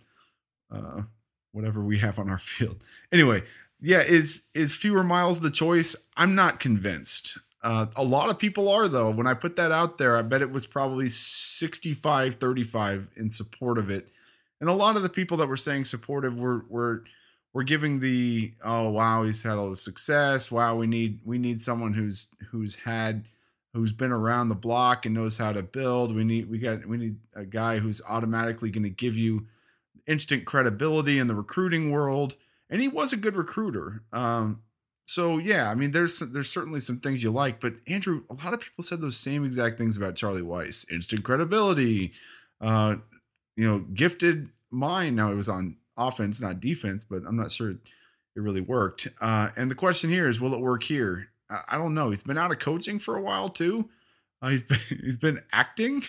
uh, whatever we have on our field. Anyway. Yeah, is is Fewer Miles the choice? I'm not convinced. Uh, a lot of people are, though. When I put that out there, I bet it was probably sixty-five thirty-five in support of it. And a lot of the people that were saying supportive were were were giving the, oh wow, he's had all the success. Wow, we need we need someone who's who's had who's been around the block and knows how to build. We need we got we need a guy who's automatically going to give you instant credibility in the recruiting world. And he was a good recruiter. Um, so, yeah, I mean, there's there's certainly some things you like. But, Andrew, a lot of people said those same exact things about Charlie Weiss. Instant credibility, uh, you know, gifted mind. Now, it was on offense, not defense, but I'm not sure it really worked. Uh, and the question here is, will it work here? I, I don't know. He's been out of coaching for a while, too. Uh, he's been he's been acting.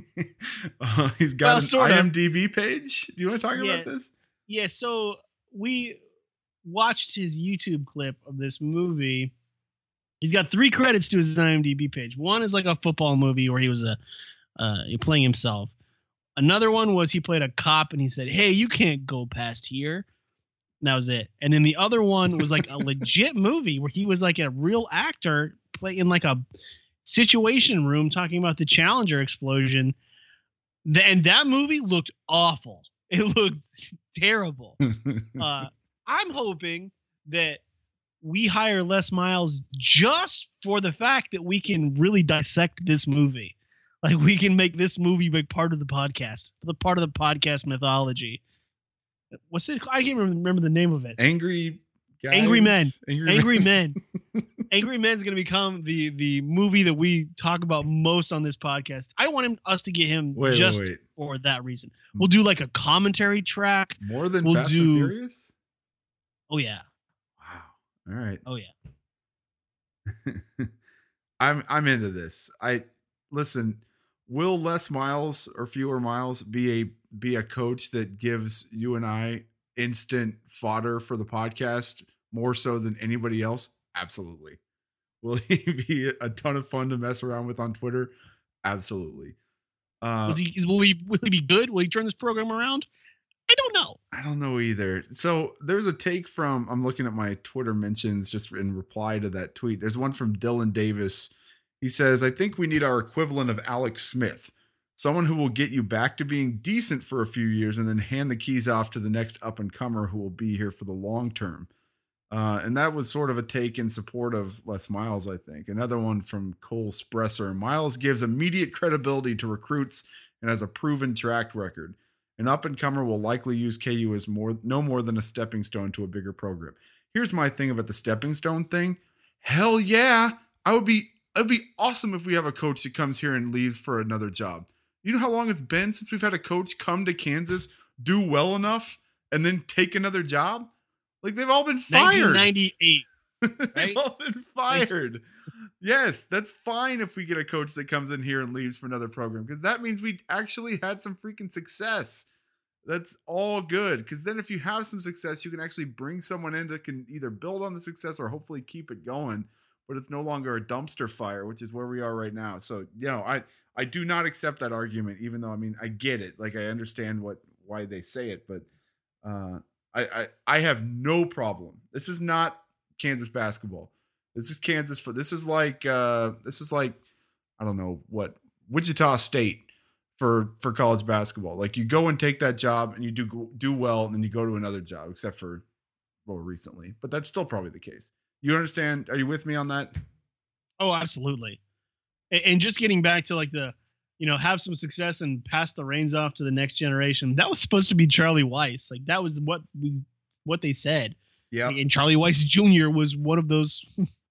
uh, he's got well, an sort of. I M D B page. Do you want to talk yeah. about this? Yeah, so we watched his YouTube clip of this movie. He's got three credits to his I M D B page. One is like a football movie where he was a uh, playing himself. Another one was he played a cop and he said, "Hey, you can't go past here." And that was it. And then the other one was like a legit movie where he was like a real actor playing in like a situation room talking about the Challenger explosion. And that movie looked awful. It looked terrible. uh, I'm hoping that we hire Les Miles just for the fact that we can really dissect this movie. Like we can make this movie big part of the podcast, the part of the podcast mythology. What's it? I can't remember the name of it. Angry guys. Angry Men. Angry, Angry Men. Men. Angry Men's going to become the the movie that we talk about most on this podcast. I want him us to get him wait, just wait, wait. for that reason. We'll do like a commentary track. More than we'll Fast do, and Furious? Oh, yeah. Wow. All right. Oh, yeah. I'm I'm into this. I listen, will less miles or fewer miles be a be a coach that gives you and I instant fodder for the podcast more so than anybody else? Absolutely. Will he be a ton of fun to mess around with on Twitter? Absolutely. Uh, Was he, will, he, will he be good? Will he turn this program around? I don't know. I don't know either. So there's a take from, I'm looking at my Twitter mentions just in reply to that tweet. There's one from Dylan Davis. He says, I think we need our equivalent of Alex Smith, someone who will get you back to being decent for a few years and then hand the keys off to the next up and comer who will be here for the long term. Uh, and that was sort of a take in support of Les Miles, I think. Another one from Cole Spresser. Miles gives immediate credibility to recruits and has a proven track record. An up-and-comer will likely use K U as more, no more than a stepping stone to a bigger program. Here's my thing about the stepping stone thing. Hell yeah. I would be, it'd be awesome if we have a coach that comes here and leaves for another job. You know how long it's been since we've had a coach come to Kansas, do well enough, and then take another job? Like, they've all been fired. nineteen ninety-eight. Right? They've all been fired. Yes, that's fine if we get a coach that comes in here and leaves for another program, because that means we actually had some freaking success. That's all good, because then if you have some success, you can actually bring someone in that can either build on the success or hopefully keep it going, but it's no longer a dumpster fire, which is where we are right now. So, you know, I, I do not accept that argument, even though, I mean, I get it. Like, I understand what why they say it, but uh, I, I, I have no problem. This is not Kansas basketball. This is Kansas for this is like uh, this is like I don't know what Wichita State for for college basketball. Like, you go and take that job and you do do well, and then you go to another job, except for well recently, but that's still probably the case. You understand? Are you with me on that? Oh, absolutely. And, and just getting back to like the, you know, have some success and pass the reins off to the next generation. That was supposed to be Charlie Weiss. Like, that was what we what they said. Yeah. And Charlie Weiss Junior was one of those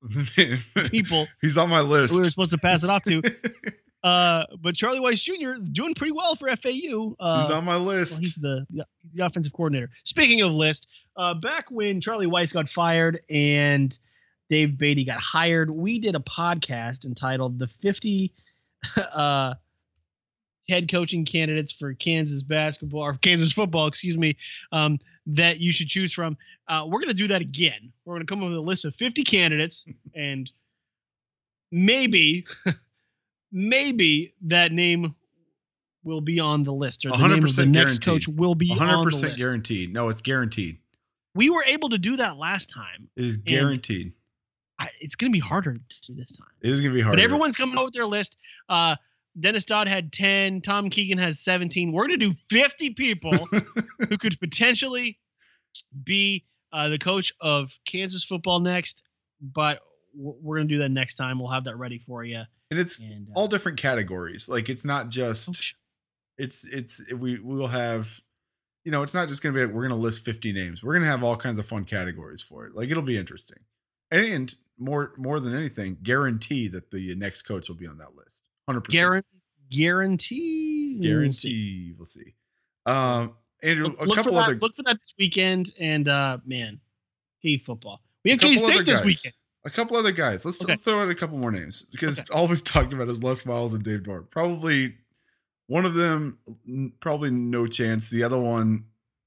people. He's on my list. We were supposed to pass it off to. Uh, but Charlie Weiss Junior is doing pretty well for F A U. Uh, he's on my list. Well, he's the he's the offensive coordinator. Speaking of list, uh, back when Charlie Weiss got fired and Dave Beatty got hired, we did a podcast entitled "The fifty uh, Head Coaching Candidates for Kansas Basketball or Kansas Football," excuse me, um, that you should choose from. Uh, we're going to do that again. We're going to come up with a list of fifty candidates, and maybe. Maybe that name will be on the list, or the name of the next guaranteed. coach will be one hundred on the percent list. guaranteed. No, it's guaranteed. We were able to do that last time. It is guaranteed. I, it's going to be harder to do this time. It is going to be harder. But everyone's coming out with their list. Uh, Dennis Dodd had ten. Tom Keegan has seventeen. We're going to do fifty people who could potentially be uh, the coach of Kansas football next. But we're going to do that next time. We'll have that ready for you. And it's and, uh, all different categories. Like, it's not just, oh, sure. it's, it's, we, we will have, you know, it's not just going to be like, we're going to list fifty names. We're going to have all kinds of fun categories for it. Like, it'll be interesting. And more, more than anything, guarantee that the next coach will be on that list. one hundred percent. Guarantee. Guarantee. Guarantee. We'll see. Um, Andrew, Look, a look couple for that, other, look for that this weekend. And, uh, man, K football. We have couple K other State this guys. weekend. A couple other guys. Let's, Okay. let's throw out a couple more names, because Okay. all we've talked about is Les Miles and Dave Bart. Probably one of them, n- probably no chance. The other one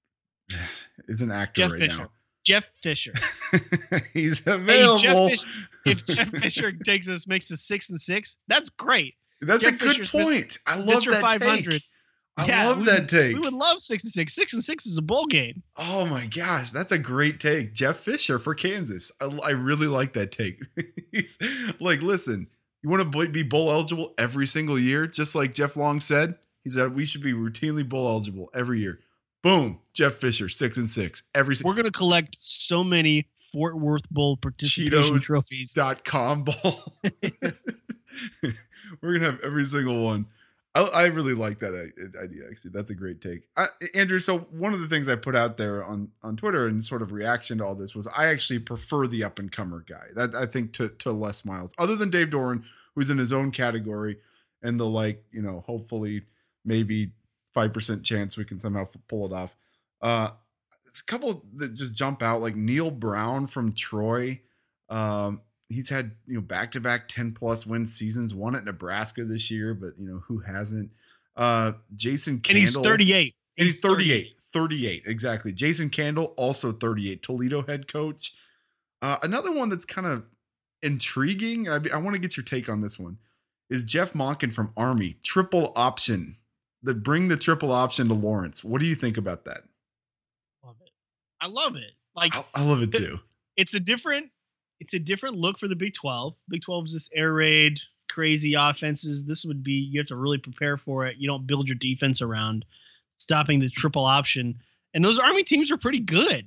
is an actor Jeff right Fisher. Jeff Fisher. now. He's Hey, available. Jeff Fish, if Jeff Fisher takes us, makes us six and six, that's great. That's Jeff a good Fisher's point. I love Mister that five hundred. take. I Yeah, love we that would- take. We would love six and six. Six and six is a bowl game. Oh my gosh, that's a great take. Jeff Fisher for Kansas. I, I really like that take. He's like, listen, you want to be bowl eligible every single year, just like Jeff Long said. He said we should be routinely bowl eligible every year. Boom, Jeff Fisher, six and six every. We're gonna collect so many Fort Worth Bowl participation Cheetos trophies. Dot com ball. We're gonna have every single one. I, I really like that idea. Actually, that's a great take, I, Andrew. So one of the things I put out there on on Twitter in sort of reaction to all this was I actually prefer the up and comer guy. That I think to to Les Miles, other than Dave Doran, who's in his own category, and the like, you know, hopefully maybe five percent chance we can somehow pull it off. Uh, it's a couple that just jump out, like Neil Brown from Troy. Um, He's had, you know, back-to-back ten plus win seasons, one at Nebraska this year, but you know, who hasn't? Uh, Jason Candle. And he's thirty-eight. And he's thirty-eight. thirty-eight, exactly. Jason Candle, also thirty-eight, Toledo head coach. Uh, another one that's kind of intriguing, I, I want to get your take on this one, is Jeff Monken from Army. Triple option. The bring the triple option to Lawrence. What do you think about that? Love it. I love it. Like I, I love it too. It's a different It's a different look for the Big twelve. Big twelve is this air raid, crazy offenses. This would be, you have to really prepare for it. You don't build your defense around stopping the triple option. And those Army teams are pretty good,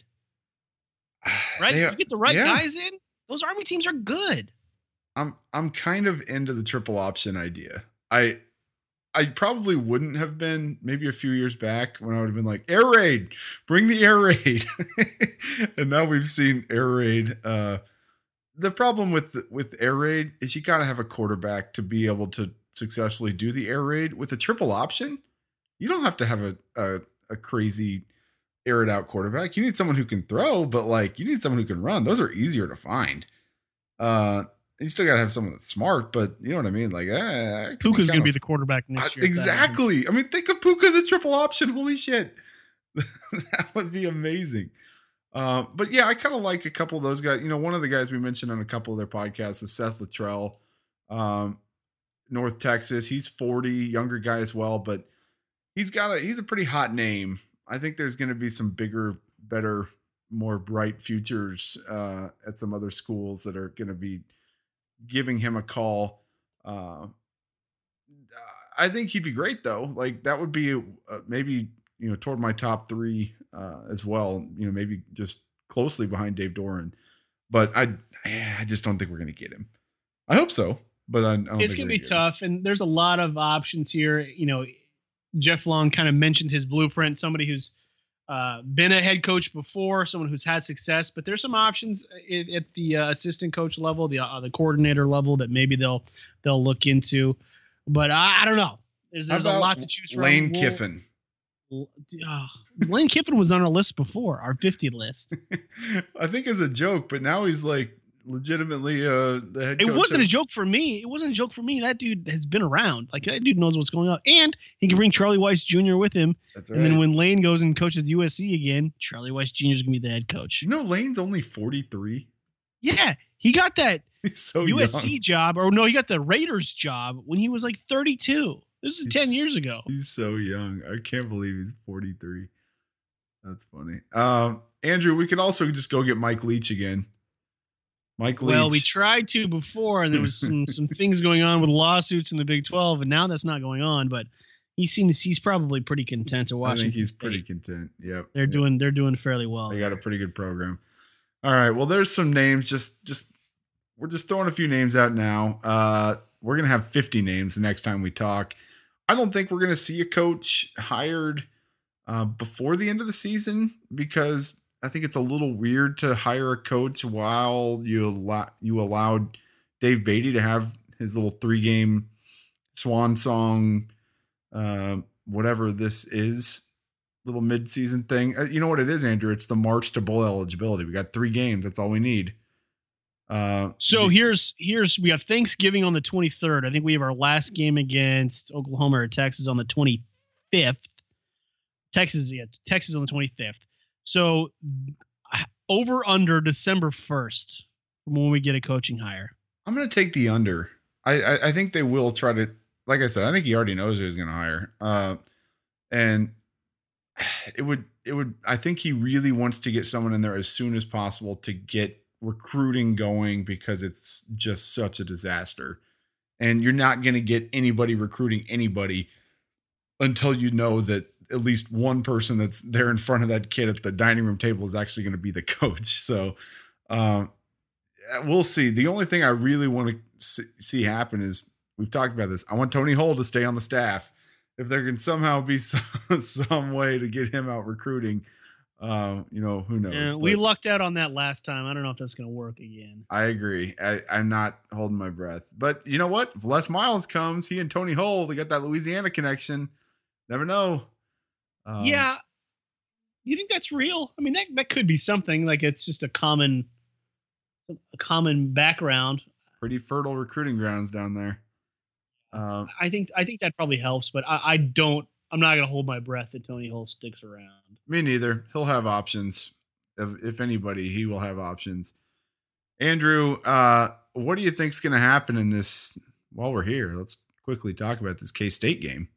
right? Are, you get the right yeah. guys in. Those Army teams are good. I'm I'm kind of into the triple option idea. I I probably wouldn't have been maybe a few years back when I would have been like, air raid, bring the air raid. And now we've seen air raid. Uh, The problem with with air raid is you got to have a quarterback to be able to successfully do the air raid. With a triple option, you don't have to have a a, a crazy air it out quarterback. You need someone who can throw, but like you need someone who can run. Those are easier to find. Uh, you still got to have someone that's smart, but you know what I mean. Like, eh, Puka's going to be the quarterback next year. Exactly. I mean, think of Puka the triple option. Holy shit, that would be amazing. Uh, but yeah, I kind of like a couple of those guys. You know, one of the guys we mentioned on a couple of their podcasts was Seth Luttrell, um, North Texas. He's forty, younger guy as well, but he's got a, he's a pretty hot name. I think there's going to be some bigger, better, more bright futures uh, at some other schools that are going to be giving him a call. Uh, I think he'd be great though. Like that would be uh, maybe, you know, toward my top three uh, as well, you know, maybe just closely behind Dave Doran, but I, I just don't think we're going to get him. I hope so, but I, I don't it's going to be tough. Him. And there's a lot of options here. You know, Jeff Long kind of mentioned his blueprint, somebody who's uh, been a head coach before, someone who's had success, but there's some options at, at the uh, assistant coach level, the uh, the coordinator level that maybe they'll, they'll look into, but I, I don't know. There's, there's a lot to choose from. Lane we'll, Kiffin. Uh, Lane Kiffin was on our list before, our fifty list. I think as a joke, but now he's like legitimately uh, the head coach. It wasn't a joke for me. It wasn't a joke for me. That dude has been around. Like that dude knows what's going on, and he can bring Charlie Weiss Junior with him. That's right. And then when Lane goes and coaches U S C again, Charlie Weiss Junior is gonna be the head coach. You know, Lane's only forty-three. Yeah, he got that He's so U S C young. job, or no, he got the Raiders job when he was like thirty-two. This is he's, ten years ago. He's so young. I can't believe he's forty-three. That's funny. Um, Andrew, we could also just go get Mike Leach again. Mike Leach. Well, we tried to before, and there was some some things going on with lawsuits in the Big twelve, and now that's not going on. But he seems he's probably pretty content to watch. I think he's State. pretty content. Yep. They're yep. doing they're doing fairly well. They got a pretty good program. All right. Well, there's some names. Just just we're just throwing a few names out now. Uh, we're gonna have fifty names the next time we talk. I don't think we're going to see a coach hired uh, before the end of the season because I think it's a little weird to hire a coach while you allow, you allowed Dave Beatty to have his little three game swan song, uh, whatever this is, little mid-season thing. Uh, you know what it is, Andrew? It's the march to bowl eligibility. We got three games. That's all we need. Uh, so here's here's we have Thanksgiving on the twenty-third. I think we have our last game against Oklahoma or Texas on the twenty-fifth. Texas, yeah, Texas on the twenty-fifth. So over under December first from when we get a coaching hire. I'm going to take the under. I, I I think they will try to. Like I said, I think he already knows who he's going to hire. Uh, and it would it would. I think he really wants to get someone in there as soon as possible to get recruiting going because it's just such a disaster, and you're not going to get anybody recruiting anybody until you know that at least one person that's there in front of that kid at the dining room table is actually going to be the coach. So um, we'll see. The only thing I really want to see happen is we've talked about this. I want Tony Hull to stay on the staff. if there can somehow be some, some way to get him out recruiting, um, you know, who knows? Yeah, we lucked out on that last time. I don't know if that's going to work again. I agree. I, I'm not holding my breath. But you know what? If Les Miles comes, he and Tony Hull, they got that Louisiana connection. Never know. Um, yeah. You think that's real? I mean, that, that could be something. Like it's just a common, a common background. Pretty fertile recruiting grounds down there. Um, I think I think that probably helps, but I, I don't. I'm not going to hold my breath that Tony Hull sticks around. Me neither. He'll have options. If, if anybody, he will have options. Andrew, uh, what do you think's going to happen in this? While we're here, let's quickly talk about this K-State game.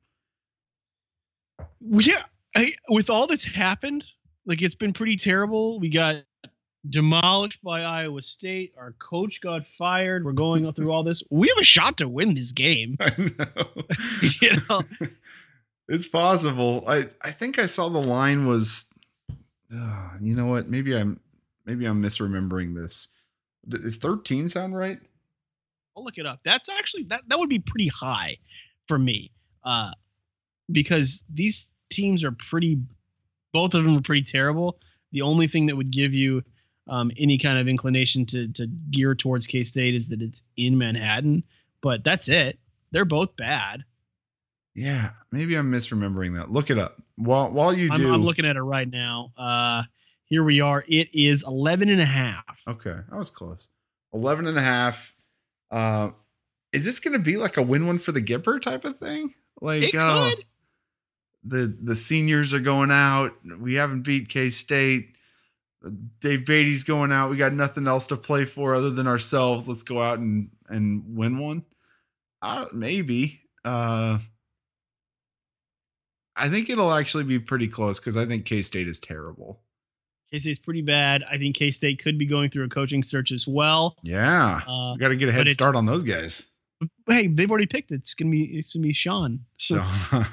Well, yeah, I, with all that's happened, like it's been pretty terrible. We got demolished by Iowa State. Our coach got fired. We're going through all this. We have a shot to win this game. I know. you know, it's possible. I, I think I saw the line was, uh, you know what? Maybe I'm, maybe I'm misremembering this. Does thirteen sound right? I'll look it up. That's actually, that, that would be pretty high for me. Uh, because these teams are pretty, both of them are pretty terrible. The only thing that would give you um, any kind of inclination to to gear towards K-State is that it's in Manhattan, but that's it. They're both bad. Yeah, maybe I'm misremembering that. Look it up. While while you do, I'm, I'm looking at it right now. Uh, here we are. It is eleven and a half. Okay, I was close. eleven and a half. Uh, is this going to be like a win one for the Gipper type of thing? Like, it uh, could. the the seniors are going out. We haven't beat K-State. Dave Beatty's going out. We got nothing else to play for other than ourselves. Let's go out and, and win one. Uh, maybe. Uh, I think it'll actually be pretty close because I think K-State is terrible. K-State's pretty bad. I think K-State could be going through a coaching search as well. Yeah. Uh, we got to get a head start on those guys. Hey, they've already picked it. It's gonna be it's gonna be Sean. Sean.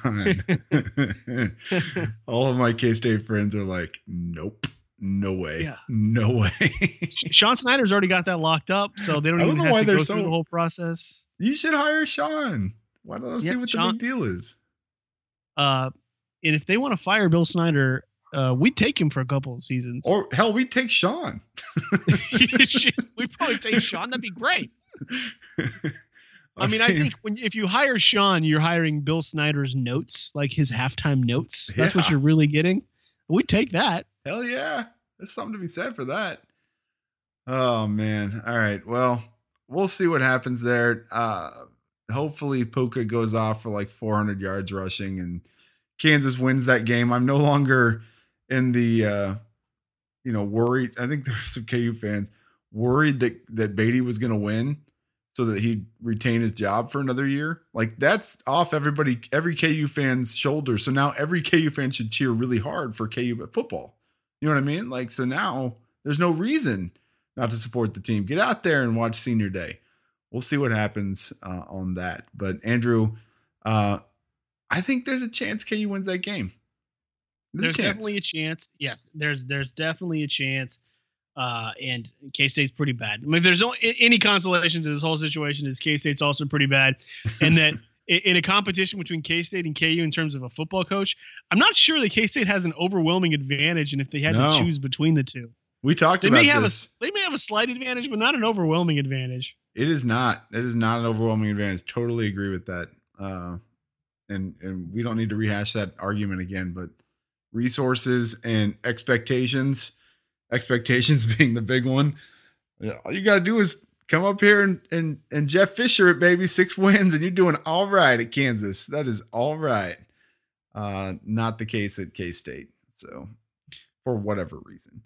All of my K-State friends are like, nope. No way. Yeah. No way. Sean Snyder's already got that locked up, so they don't, don't even know have why to they're go so- through the whole process. You should hire Sean. Why don't I see Yeah, what Sean- the big deal is? Uh, and if they want to fire Bill Snyder, uh, we'd take him for a couple of seasons. Or hell, we take Sean. We'd probably take Sean. That'd be great. I mean, I think when if you hire Sean, you're hiring Bill Snyder's notes, like his halftime notes. That's Yeah. what you're really getting. We'd take that. Hell yeah. There's something to be said for that. Oh man. All right. Well, we'll see what happens there. Uh hopefully Puka goes off for like four hundred yards rushing and Kansas wins that game. I'm no longer in the uh you know, worried. I think there's some K U fans worried that that Beatty was going to win so that he'd retain his job for another year. Like that's off everybody, every K U fan's shoulders. So now every K U fan should cheer really hard for K U football. You know what I mean? Like, so now there's no reason not to support the team. Get out there and watch senior day. We'll see what happens uh, on that. But Andrew, uh, I think there's a chance K U wins that game. There's, there's definitely a chance. Yes, there's there's definitely a chance. Uh, and K-State's pretty bad. I mean, if there's no, any consolation to this whole situation, is K-State's also pretty bad, and that in a competition between K-State and K U in terms of a football coach, I'm not sure that K-State has an overwhelming advantage. And if they had no. to choose between the two, we talked they about may have this. A, they may have a slight advantage, but not an overwhelming advantage. It is not. It is not an overwhelming advantage. Totally agree with that. Uh, and and we don't need to rehash that argument again. But resources and expectations, expectations being the big one. All you got to do is come up here and, and, and Jeff Fisher it, baby, six wins, and you're doing all right at Kansas. That is all right. Uh, not the case at K-State. So for whatever reason.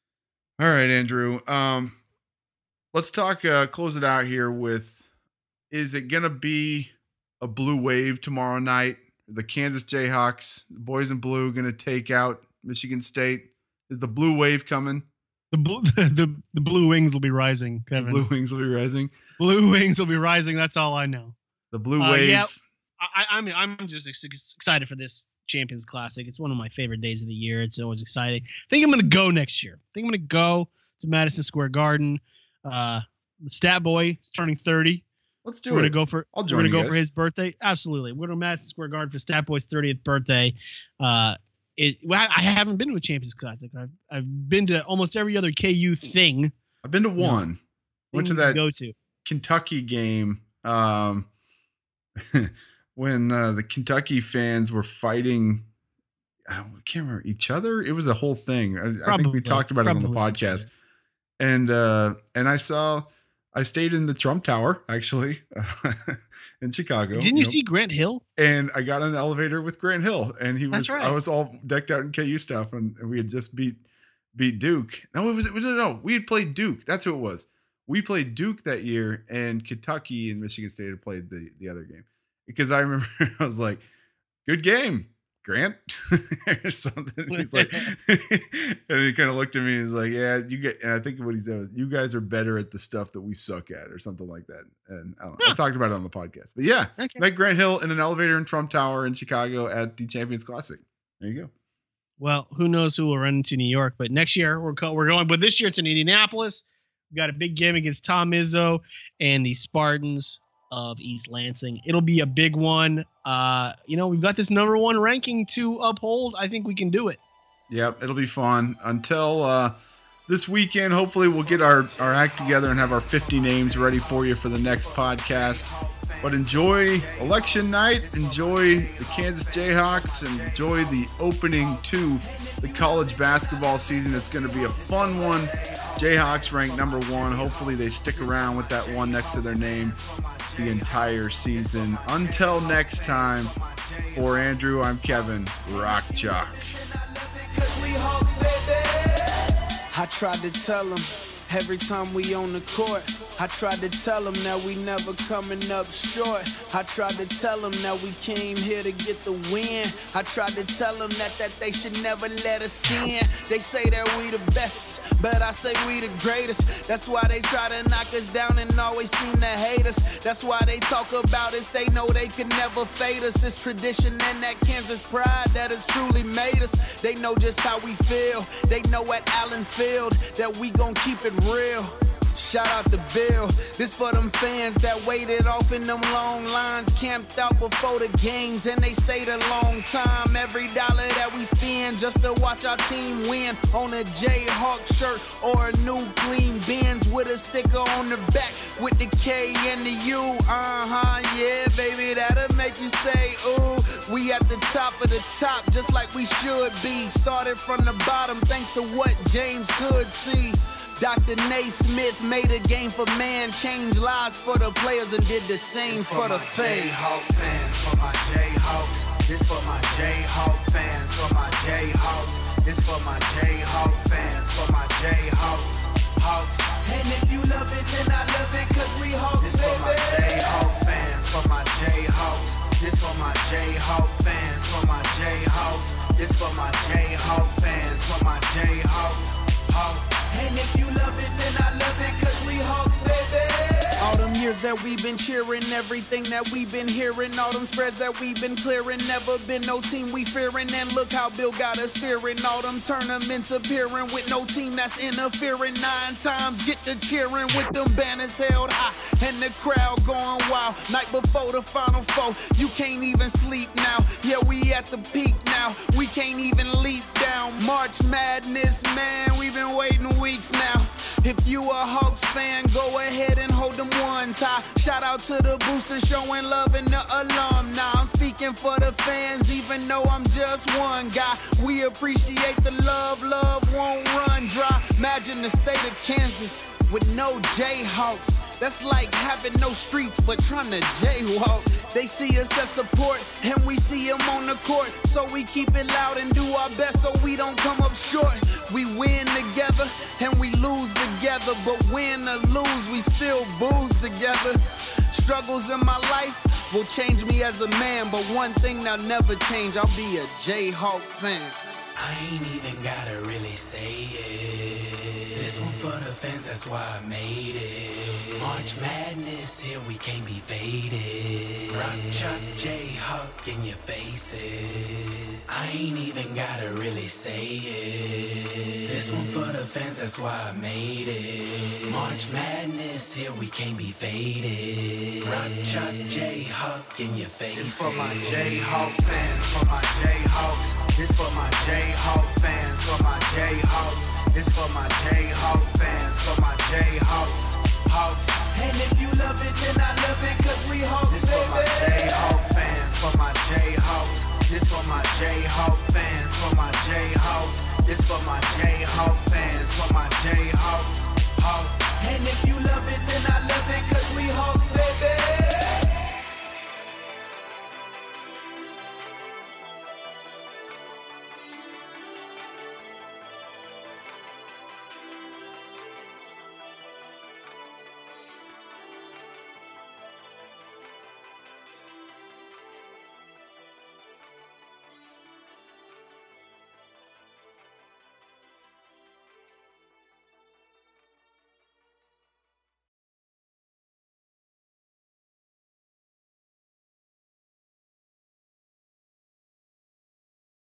All right, Andrew. Um, let's talk, uh, close it out here with, is it going to be a blue wave tomorrow night? The Kansas Jayhawks, the boys in blue, going to take out Michigan State. Is the blue wave coming? The blue, the, the blue wings will be rising, Kevin. The blue wings will be rising. Blue wings will be rising. That's all I know. The blue uh, wave. Yeah, I, I mean, I'm just ex- excited for this Champions Classic. It's one of my favorite days of the year. It's always exciting. I think I'm going to go next year. I think I'm going to go to Madison Square Garden. Uh, the Stat Boy is turning thirty. Let's do we're it. Gonna go for, I'll we're join going to you go guys. for his birthday. Absolutely. We're going to Madison Square Garden for Stat Boy's thirtieth birthday. Uh, it. Well, I haven't been to a Champions Classic. I've I've been to almost every other K U thing. I've been to one. No, Went to thing you that can go to. Kentucky game um, when uh, the Kentucky fans were fighting. I can't remember each other. It was a whole thing. I, I think we talked about Probably. it on the podcast. And uh, and I saw, I stayed in the Trump Tower actually in Chicago. Didn't you, you know, see Grant Hill? And I got an elevator with Grant Hill, and he was. That's right. I was all decked out in K U stuff, and, and we had just beat beat Duke. No, it was no, no. We had played Duke. That's who it was. We played Duke that year, and Kentucky and Michigan State had played the the other game. Because I remember I was like, "Good game, Grant," or something. He's like, and he kind of looked at me and he's like, "Yeah, you get." And I think what he said was, "You guys are better at the stuff that we suck at," or something like that. And I, don't know, Huh. I talked about it on the podcast. But yeah, Okay. met Grant Hill in an elevator in Trump Tower in Chicago at the Champions Classic. There you go. Well, who knows who will run into New York? But next year we're co- we're going. But this year it's in Indianapolis. We got a big game against Tom Izzo and the Spartans of East Lansing. It'll be a big one. Uh, you know, we've got this number one ranking to uphold. I think we can do it. Yep, it'll be fun. Until uh, this weekend, hopefully we'll get our, our act together and have our fifty names ready for you for the next podcast. But enjoy election night, enjoy the Kansas Jayhawks, and enjoy the opening to the college basketball season. It's going to be a fun one. Jayhawks ranked number one. Hopefully they stick around with that one next to their name the entire season. Until next time, for Andrew, I'm Kevin. Rock Chalk. I tried to tell him every time we on the court. I tried to tell him that we never coming up short. I tried to tell him that we came here to get the win. I tried to tell him that, that they should never let us in. They say that we the best, but I say we the greatest. That's why they try to knock us down and always seem to hate us. That's why they talk about us, they know they can never fade us. It's tradition and that Kansas pride that has truly made us. They know just how we feel. They know at Allen Field that we gon' keep it real. Shout out to Bill. This for them fans that waited off in them long lines, camped out before the games, and they stayed a long time. Every dollar that we spend just to watch our team win, on a Jayhawk shirt or a new clean Benz with a sticker on the back with the K and the U. Uh-huh, yeah, baby, that'll make you say, ooh. We at the top of the top, just like we should be. Started from the bottom, thanks to what James could see. Doctor Naismith made a game for man, changed lives for the players, and did the same for, for the fans. Jayhawk fans, for my Jayhawks. This for my Jayhawk fans, for my Jayhawks. This for my Jayhawk fans, for my Jayhawks. Hawks. And if you love it, then I love it, cause we Hawks, this baby. This for my Jayhawk fans, for my Jayhawks. This for my Jayhawk fans, for my Jayhawks. This for my Jayhawk fans, for my Jayhawks. Hawks. And if you love it, then I love it, cause we Hawks, baby. All them years that we've been cheering, everything that we've been hearing, all them spreads that we've been clearing, never been no team we fearing, and look how Bill got us steering. All them tournaments appearing with no team that's interfering. Nine times get to cheering with them banners held high, and the crowd going wild. Night before the Final Four, you can't even sleep now. Yeah, we at the peak now, we can't even leap down. March Madness, man, we've been waiting weeks now. If you a Hawks fan, go ahead and hold them ones high. Shout out to the boosters showing love and the alumni. I'm speaking for the fans, even though I'm just one guy. We appreciate the love, love won't run dry. Imagine the state of Kansas with no Jayhawks. That's like having no streets but trying to jaywalk. They see us as support and we see them on the court. So we keep it loud and do our best so we don't come up short. We win together and we lose together. But win or lose, we still booze together. Struggles in my life will change me as a man. But one thing that'll never change, I'll be a Jayhawk fan. I ain't even gotta really say it. This one for the fans, that's why I made it. March Madness, here we can't be faded. Rock, Chuck, J-Hawk in your faces. I ain't even gotta really say it. This one for the fans, that's why I made it. March Madness, here we can't be faded. Rock, Chuck, J-Hawk in your faces. This for my J-Hawk fans, for my J-Hawks. This for my J-Hawk fans, for my J-Hawks. This for my J-Hawk fans, for my J-Hawks. Hawks. And if you love it, then I love it, cause we Hawks, this baby. This for my J-Hawk fans, for my J-Hawks. This for my J-Hawk fans, for my J-Hawks. This for my J-Hawk fans, for my J-Hawks. Hawks. And if you love it, then I love it, cause we Hawks,